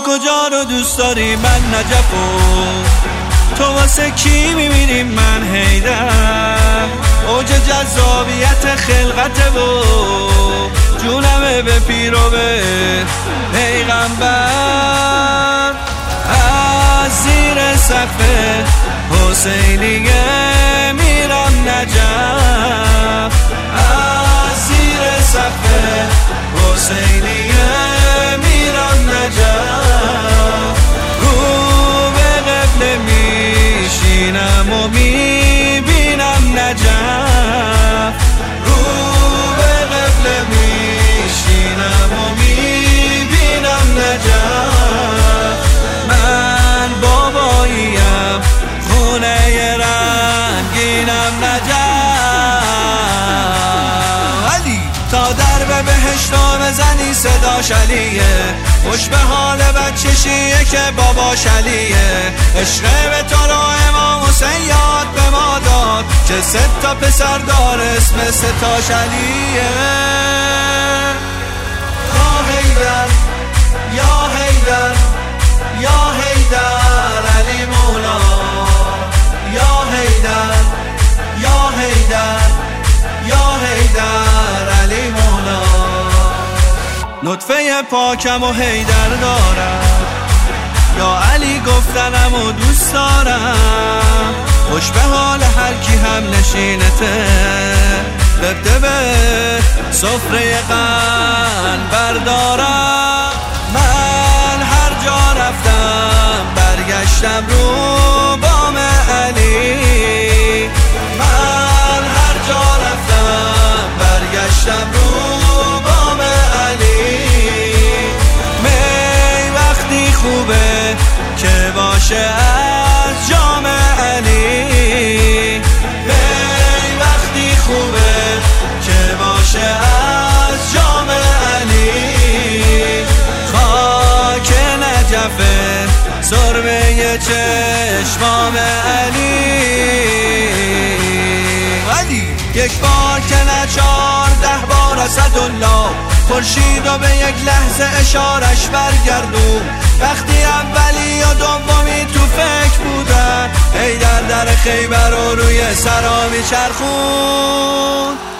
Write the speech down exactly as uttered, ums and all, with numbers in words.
کجا رو دوست داری من نجفو، تو واسه کی میمیری من حیدر، اوج جذابیت خلقته و جونمه به پیر و به پیغمبر. از زیر سقف حسینیه میرم نجف، از زیر سقف حسینیه میرم نجف، رو به قبله میشینم و میبینم نجف، رو به قبله میشینم و میبینم نجف. من باباییم خونه رنگینم نجف، علی تا درب بهشتو بزنی صداش علیه، خوش به حال بچشیه که باباش علیه، عشق به تو رو امام حسین یاد به ما داد که سه تا پسر دار اسم ستاش علیه. یا حیدر یا حیدر یا حیدر علی مولا، یا حیدر یا حیدر یا حیدر علی مولا. نطفه پاکم و حیدر دارم، یا علی گفتنم و دوست دارم، خوش به حال هر کی هم نشینته، ببده به سفره قن بردارم. من هر جا رفتم برگشتم رو بام علی، من هر جا رفتم برگشتم رو بام علی. می وقتی خوبه که باشه از جام علی، می وقتی خوبه که باشه از جام علی. خاک نجفه سرمه چشمام علی، علی یک بار که نه چارده بار اسدالله، خورشید رو به یک لحظه اشارش برگردون، وقتی اولی و دومی تو فکر بودن، حیدر در خیبر رو روی سرا میچرخون.